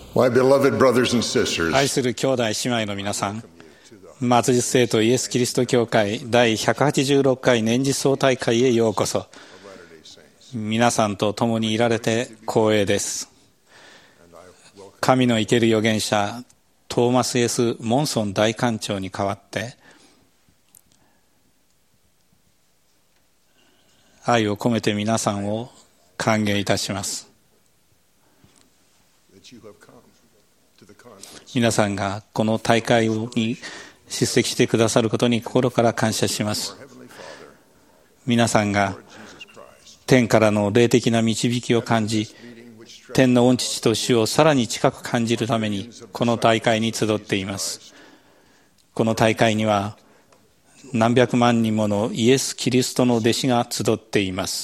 My beloved brothers and sisters, 愛する兄弟姉妹の皆さん、末日聖徒イエス・キリスト教会第186回年次総大会へようこそ。皆さんと共にいられて光栄です。神の生ける預言者トーマス・ S ・モンソン大官長に代わって愛を込めて皆さんを歓迎いたします。皆さんがこの大会に出席してくださることに心から感謝します。皆さんが天からの霊的な導きを感じ、天の御父と主をさらに近く感じるためにこの大会に集っています。この大会には何百万人ものイエス・キリストの弟子が集っています。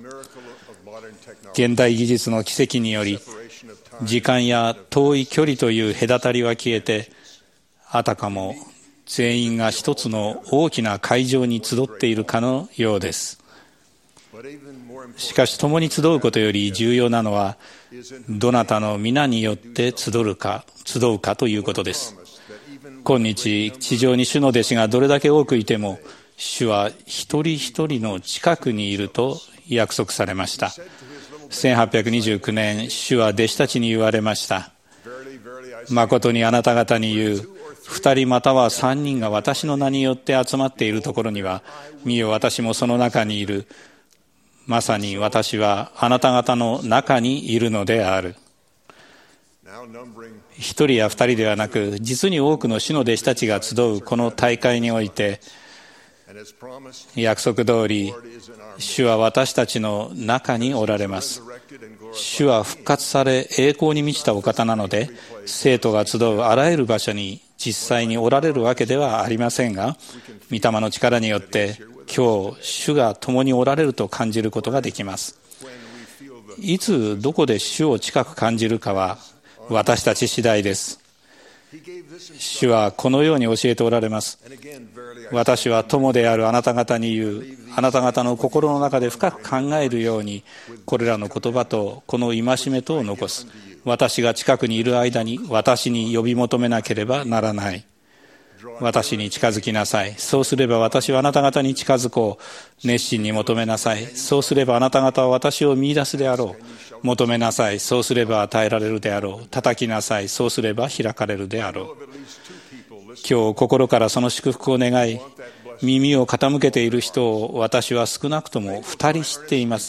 現代技術の奇跡により時間や遠い距離という隔たりは消えて、あたかも全員が一つの大きな会場に集っているかのようです。しかし共に集うことより重要なのは、どなたの皆によって集うかということです。今日地上に主の弟子がどれだけ多くいても、主は一人一人の近くにいると約束されました。1829年、主は弟子たちに言われました。誠にあなた方に言う、2人または3人が私の名によって集まっているところには、見よ私もその中にいる。まさに私はあなた方の中にいるのである。1人や2人ではなく、実に多くの主の弟子たちが集うこの大会において、約束通り主は私たちの中におられます。主は復活され栄光に満ちたお方なので、生徒が集うあらゆる場所に実際におられるわけではありませんが、御霊の力によって今日主が共におられると感じることができます。いつどこで主を近く感じるかは私たち次第です。主はこのように教えておられます。私は友であるあなた方に言う、あなた方の心の中で深く考えるように、これらの言葉とこの戒めとを残す。私が近くにいる間に私に呼び求めなければならない。私に近づきなさい。そうすれば私はあなた方に近づこう。熱心に求めなさい。そうすればあなた方は私を見出すであろう。求めなさい。そうすれば与えられるであろう。叩きなさい。そうすれば開かれるであろう。今日心からその祝福を願い、耳を傾けている人を私は少なくとも2人知っています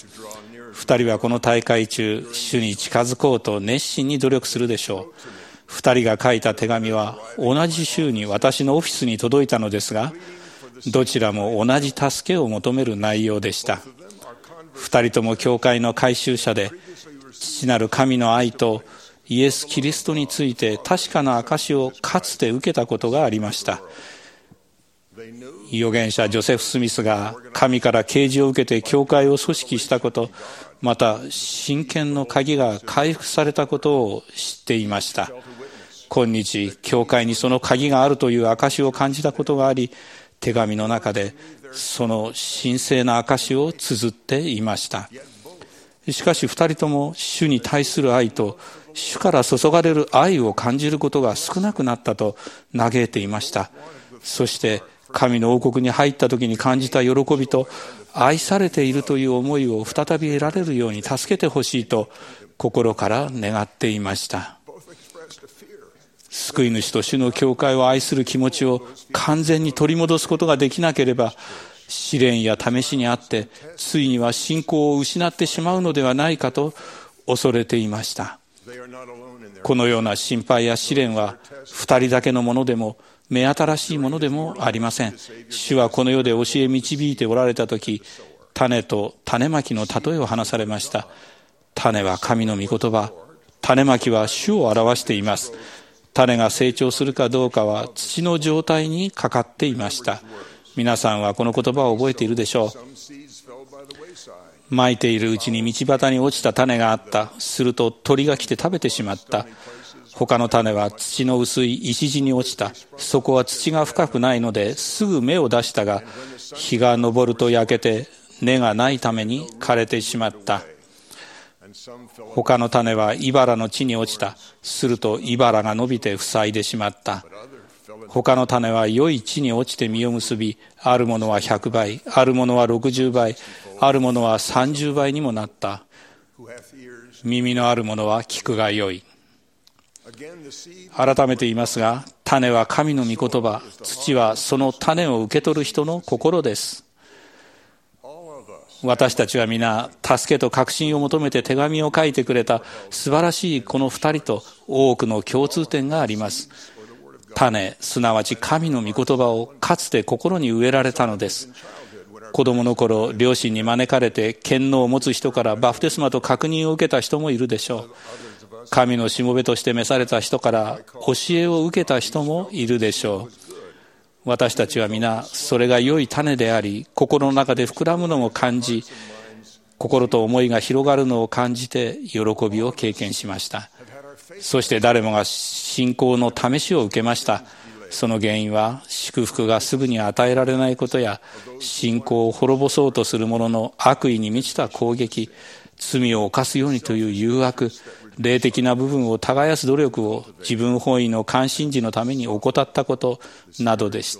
。2人はこの大会中、主に近づこうと熱心に努力するでしょう。2人が書いた手紙は同じ週に私のオフィスに届いたのですが、どちらも同じ助けを求める内容でした。2人とも教会の改宗者で、父なる神の愛とイエス・キリストについて確かな証しをかつて受けたことがありました。預言者ジョセフ・スミスが神から啓示を受けて教会を組織したこと、また神権の鍵が回復されたことを知っていました。今日教会にその鍵があるという証を感じたことがあり、手紙の中でその神聖な証を綴っていました。しかし2人とも主に対する愛と主から注がれる愛を感じることが少なくなったと嘆いていました。そして神の王国に入った時に感じた喜びと、愛されているという思いを再び得られるように助けてほしいと心から願っていました。救い主と主の教会を愛する気持ちを完全に取り戻すことができなければ、試練や試しにあってついには信仰を失ってしまうのではないかと恐れていました。このような心配や試練は2人だけのものでも目新しいものでもありません。主はこの世で教え導いておられたとき、種と種まきの例えを話されました。種は神の御言葉、種まきは主を表しています。種が成長するかどうかは土の状態にかかっていました。皆さんはこの言葉を覚えているでしょう。蒔いているうちに道端に落ちた種があった。すると鳥が来て食べてしまった。他の種は土の薄い石地に落ちた。そこは土が深くないのですぐ芽を出したが、日が昇ると焼けて根がないために枯れてしまった。 他の種は茨の地に落ちた。すると茨が伸びて塞いでしまった。他の種は良い地に落ちて実を結び、あるものは100倍、あるものは60倍、あるものは30倍にもなった。耳のあるものは聞くがよい。改めて言いますが、種は神の御言葉、土はその種を受け取る人の心です。私たちは皆、助けと確信を求めて手紙を書いてくれた素晴らしいこの2人と多くの共通点があります。種、すなわち神の御言葉をかつて心に植えられたのです。子供の頃、両親に招かれて権能を持つ人からバプテスマと確認を受けた人もいるでしょう。神のしもべとして召された人から教えを受けた人もいるでしょう。私たちは皆、それが良い種であり、心の中で膨らむのを感じ、心と思いが広がるのを感じて喜びを経験しました。そして誰もが信仰の試しを受けました。その原因は祝福がすぐに与えられないことや、信仰を滅ぼそうとする者の悪意に満ちた攻撃、罪を犯すようにという誘惑、霊的な部分を耕す努力を自分本位の関心事のために怠ったことなどでした。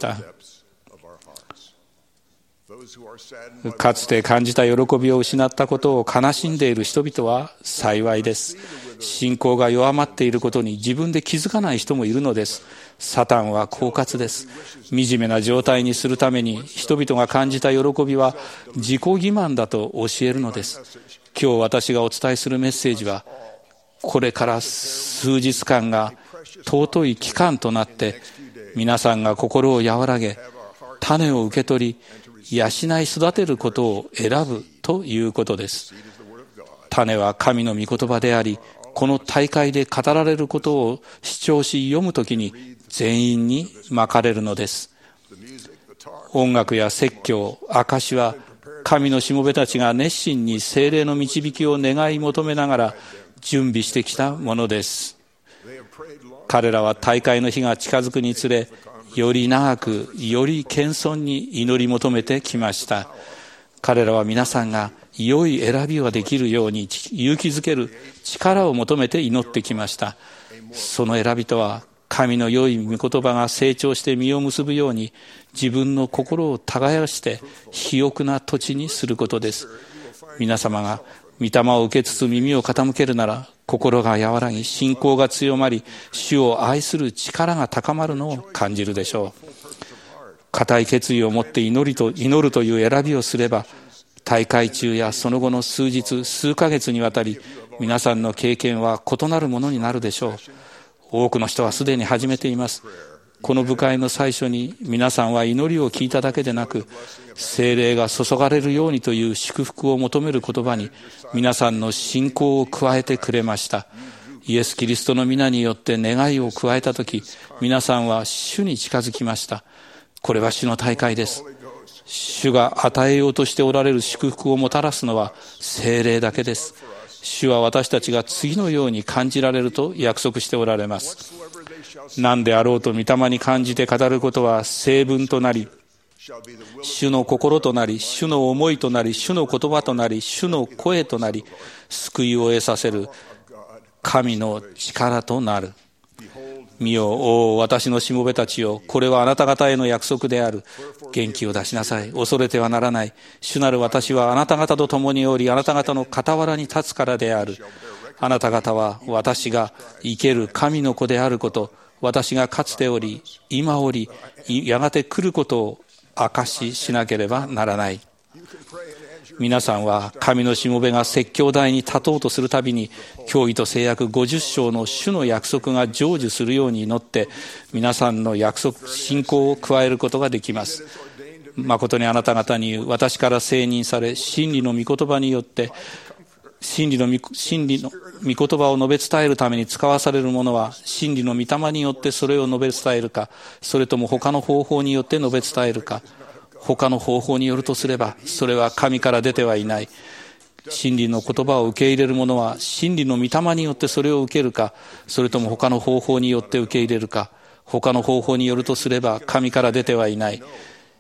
かつて感じた喜びを失ったことを悲しんでいる人々は幸いです。信仰が弱まっていることに自分で気づかない人もいるのです。サタンは狡猾です。惨めな状態にするために人々が感じた喜びは自己欺瞞だと教えるのです。今日私がお伝えするメッセージは、これから数日間が尊い期間となって、皆さんが心を和らげ、種を受け取り、養い育てることを選ぶということです。種は神の御言葉であり、この大会で語られることを視聴し読むときに全員にまかれるのです。音楽や説教、証しは神のしもべたちが熱心に聖霊の導きを願い求めながら準備してきたものです。彼らは大会の日が近づくにつれ、より長く、より謙遜に祈り求めてきました。彼らは皆さんが良い選びができるように勇気づける力を求めて祈ってきました。その選びとは、神の良い御言葉が成長して実を結ぶように、自分の心を耕して肥沃な土地にすることです。皆様が御霊を受けつつ耳を傾けるなら、心が和らぎ、信仰が強まり、主を愛する力が高まるのを感じるでしょう。固い決意を持って祈るという選びをすれば、大会中やその後の数日、数ヶ月にわたり、皆さんの経験は異なるものになるでしょう。多くの人はすでに始めています。この部会の最初に皆さんは祈りを聞いただけでなく、聖霊が注がれるようにという祝福を求める言葉に皆さんの信仰を加えてくれました。イエス・キリストの皆によって願いを加えたとき、皆さんは主に近づきました。これは主の大会です。主が与えようとしておられる祝福をもたらすのは聖霊だけです。主は私たちが次のように感じられると約束しておられます。何であろうと御霊に感じて語ることは聖文となり、主の心となり、主の思いとなり、主の言葉となり、主の声となり、救いを得させる神の力となる。見よ、お私のしもべたちよ、これはあなた方への約束である。元気を出しなさい。恐れてはならない。主なる私はあなた方と共におり、あなた方の傍らに立つからである。あなた方は私が生ける神の子であること、私がかつており、今おり、やがて来ることを証ししなければならない。皆さんは神のしもべが説教台に立とうとするたびに、教義と誓約50章の主の約束が成就するように祈って、皆さんの信仰を加えることができます。誠にあなた方に私から承認され、真理の御言葉によって真理の御言葉を述べ伝えるために使わされるものは、真理の御霊によってそれを述べ伝えるか、それとも他の方法によって述べ伝えるか。他の方法によるとすれば、それは神から出てはいない。真理の言葉を受け入れる者は、真理の御霊によってそれを受けるか、それとも他の方法によって受け入れるか。他の方法によるとすれば、神から出てはいない。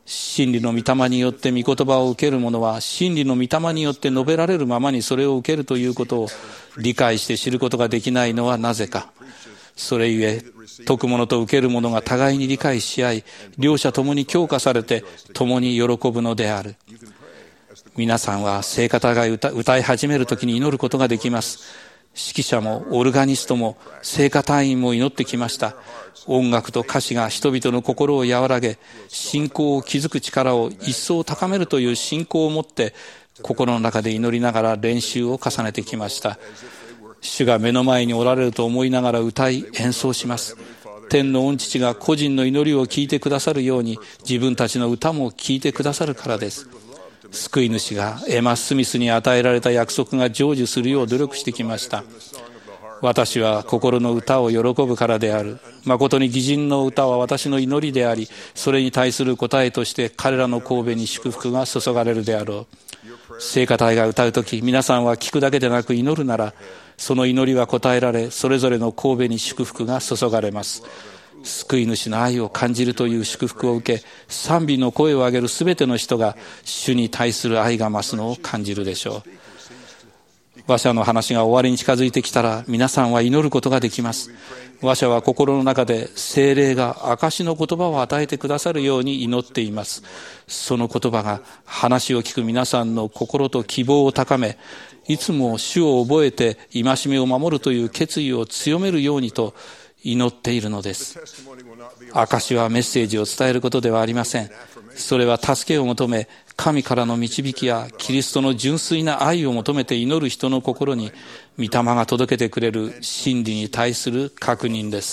真理の御霊によって御言葉を受ける者は、真理の御霊によって述べられるままにそれを受けるということを理解して知ることができないのはなぜか。それゆえ、説く者と受ける者が互いに理解し合い、両者ともに強化されて共に喜ぶのである。皆さんは聖歌が歌い始めるときに祈ることができます。指揮者もオルガニストも聖歌隊員も祈ってきました。音楽と歌詞が人々の心を和らげ、信仰を築く力を一層高めるという信仰を持って心の中で祈りながら練習を重ねてきました。主が目の前におられると思いながら歌い演奏します。天の御父が個人の祈りを聞いてくださるように、自分たちの歌も聞いてくださるからです。救い主がエマ・スミスに与えられた約束が成就するよう努力してきました。私は心の歌を喜ぶからである。誠に義人の歌は私の祈りであり、それに対する答えとして彼らの頭に祝福が注がれるであろう。聖歌隊が歌うとき、皆さんは聞くだけでなく祈るなら、その祈りは答えられ、それぞれの頭に祝福が注がれます。救い主の愛を感じるという祝福を受け、賛美の声を上げるすべての人が主に対する愛が増すのを感じるでしょう。話者の話が終わりに近づいてきたら、皆さんは祈ることができます。話者は心の中で聖霊が証の言葉を与えてくださるように祈っています。その言葉が話を聞く皆さんの心と希望を高め、いつも主を覚えて戒めを守るという決意を強めるようにと祈っているのです。証はメッセージを伝えることではありません。それは助けを求め、神からの導きやキリストの純粋な愛を求めて祈る人の心に御霊が届けてくれる真理に対する確認です。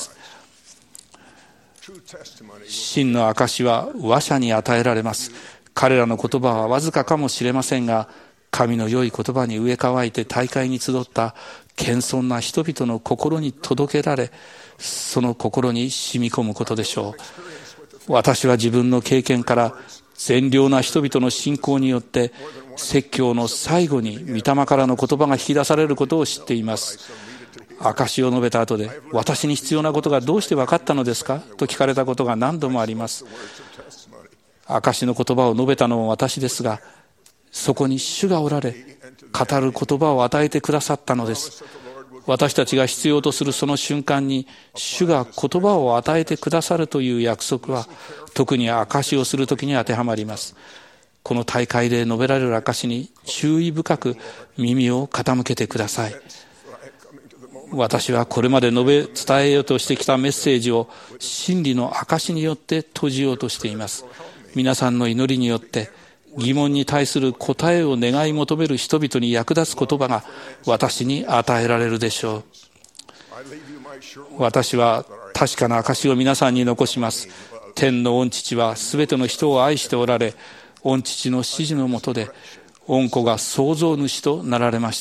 真の証は話者に与えられます。彼らの言葉はわずかかもしれませんが、神の良い言葉に植え替えて大会に集った謙遜な人々の心に届けられ、その心に染み込むことでしょう。私は自分の経験から善良な人々の信仰によって説教の最後に御霊からの言葉が引き出されることを知っています。証を述べた後で、私に必要なことがどうして分かったのですかと聞かれたことが何度もあります。証の言葉を述べたのも私ですが、そこに主がおられ、語る言葉を与えてくださったのです。私たちが必要とするその瞬間に主が言葉を与えてくださるという約束は、特に証をするときに当てはまります。この大会で述べられる証に注意深く耳を傾けてください。私はこれまで述べ伝えようとしてきたメッセージを真理の証によって閉じようとしています。皆さんの祈りによって疑問に対する答えを願い求める人々に役立つ言葉が私に与えられるでしょう。私は確かな証を皆さんに残します。天の御父はすべての人を愛しておられ、御父の指示のもとで御子が創造主となられました。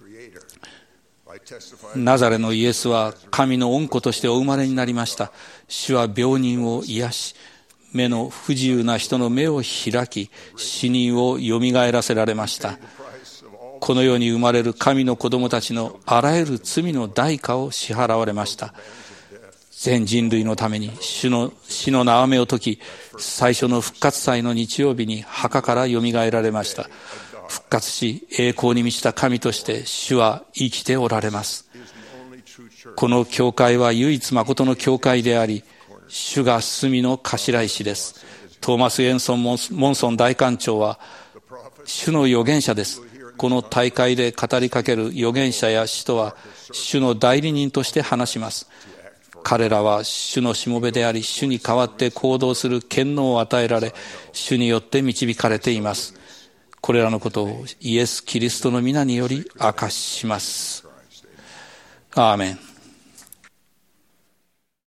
ナザレのイエスは神の御子としてお生まれになりました。主は病人を癒し、目の不自由な人の目を開き、死人をよみがえらせられました。この世に生まれる神の子供たちのあらゆる罪の代価を支払われました。全人類のために主の死の縄目を解き、最初の復活祭の日曜日に墓からよみがえられました。復活し栄光に満ちた神として主は生きておられます。この教会は唯一誠の教会であり、主が住みの頭石です。トーマス・モンソン大官長は主の預言者です。この大会で語りかける預言者や使徒は主の代理人として話します。彼らは主のしもべであり、主に代わって行動する権能を与えられ、主によって導かれています。これらのことをイエス・キリストの皆により明かします。アーメン。